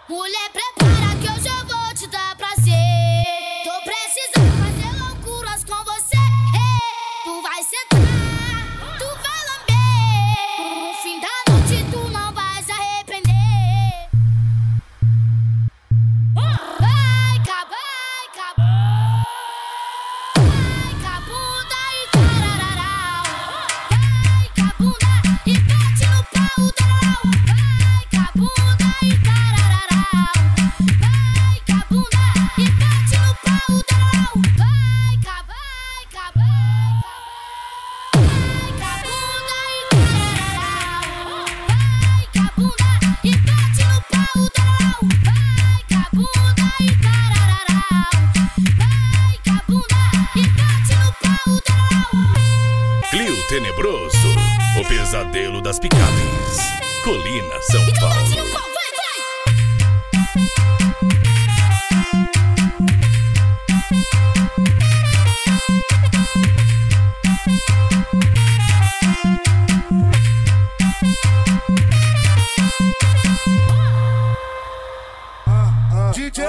Mulher, prepara que hoje eu vou te dar prazer. Tô precisando fazer loucuras com você. Tu vai sentar, tu vai lamber. No fim da noite tu não vai se arrepender. Vai, caba, vai, caba. Vai, cabunda e tarararau. Vai, cabunda e bate no pau do rau. Vai, cabunda e tarararau. Vai, cabunda e bate no pau do rau. Vai, caba, vai, caba. Vai, cabunda e tarararau. Vai, cabunda e bate no pau do rau. Vai, cabunda e tarararau. Vai, cabunda e bate no pau do rau. Clio Tenebroso, o pesadelo das picapes. Colina, São Então bate no Paulo. pau, vai, vai! DJ!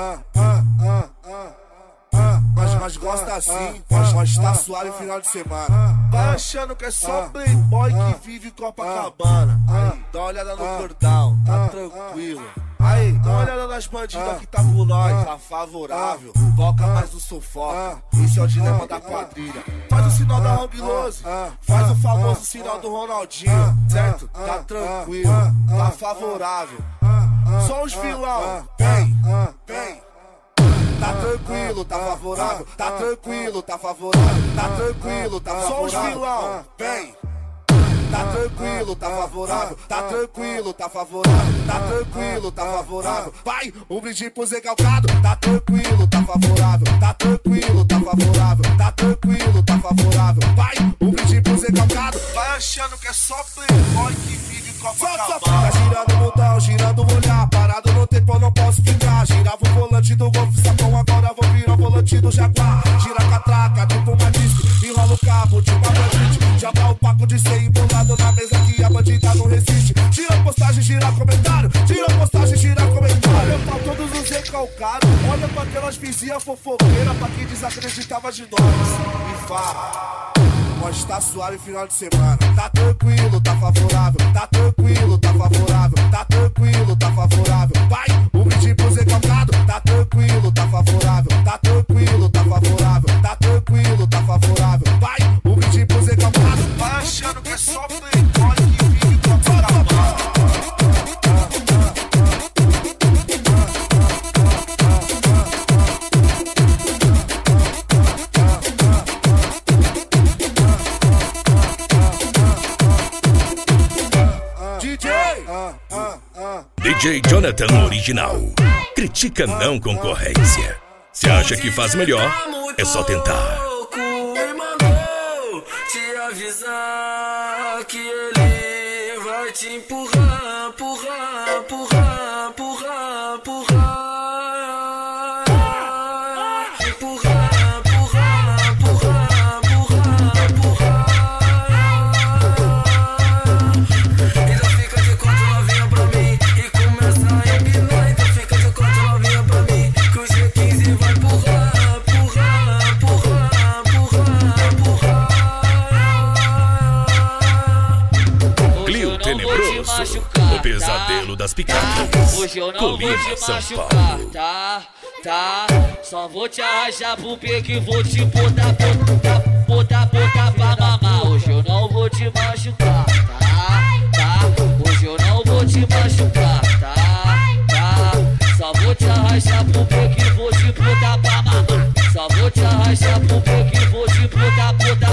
Mas gosta assim, mas tá suave final de semana. Vai achando que é só playboy que vive em Copacabana. Aí, dá uma olhada no cordão, tá tranquilo. Aí, dá uma olhada nas bandidas que tá por nós, tá favorável. Foca mais no sufoca, esse é o dilema da quadrilha. Faz o sinal da Hang Lose, faz o famoso sinal do Ronaldinho, certo? Tá tranquilo, tá favorável. Só os vilão, vem, vem. Tá tranquilo, tá favorável. Tá tranquilo, tá favorável. Tá tranquilo, tá favorável. Só os vilão, vem. Tá tranquilo, tá favorável. Tá tranquilo, tá favorável. Tá tranquilo, tá favorável. Vai, um brinde pro Zé Calcado. Tá tranquilo, tá favorável. Tá tranquilo, tá favorável. Tá tranquilo, tá favorável. Vai, um brinde pro Zé Calcado. Vai achando que é só playboy que vive em Copacabana. Tá girando o mundão, girando o olhar. Parado no tempo, eu não posso ficar. Girava o volante do Golf Sapão, agora vou virar o volante do Jaguar. Gira a catraca, tipo uma disco. Enrola o cabo de uma bandite. Já dá o paco de 100 embolado na mesa que a bandida não resiste. Tira a postagem, gira comentário. Tira a postagem, gira comentário. Olha pra todos os recalcados. Olha pra aquelas vizinhas fofoqueiras. Pra quem desacreditava de nós. E fala. Mas tá suave final de semana. Tá tranquilo, tá favorável. Tá tranquilo, tá favorável. Tá tranquilo, tá favorável. Vai, um brinde pro Zé Calcado. Tá tranquilo, tá favorável. Tá tranquilo, tá favorável. Tá tranquilo, tá favorável. Vai, um brinde pro Zé Calcado. Vai achando que é só playboy que vive com a Copacabana. DJ Jonathan Original. Critica não concorrência. Se acha que faz melhor, é só tentar. Me mandou te avisar que ele vai te empurrar, empurrar, empurrar, empurrar, empurrar. Empurrar, empurrar, empurrar, empurrar, empurrar. Então fica de quatro novinha pra mim e começa a empinar. Então fica de quatro novinha pra mim que o G15 vai empurrar, empurrar, empurrar, empurrar, empurrar. Clio Tenebroso, o pesadelo das picapes. Hoje eu não Colina, vou te São machucar, Paulo. tá? Só vou te arrastar pro pique, vou te botar pra mamar. Hoje eu não vou te machucar, tá? Hoje eu não vou te machucar, tá? Só vou te arrastar pro pique, vou te botar pra mamar. Só vou te arrastar pro pique, vou te botar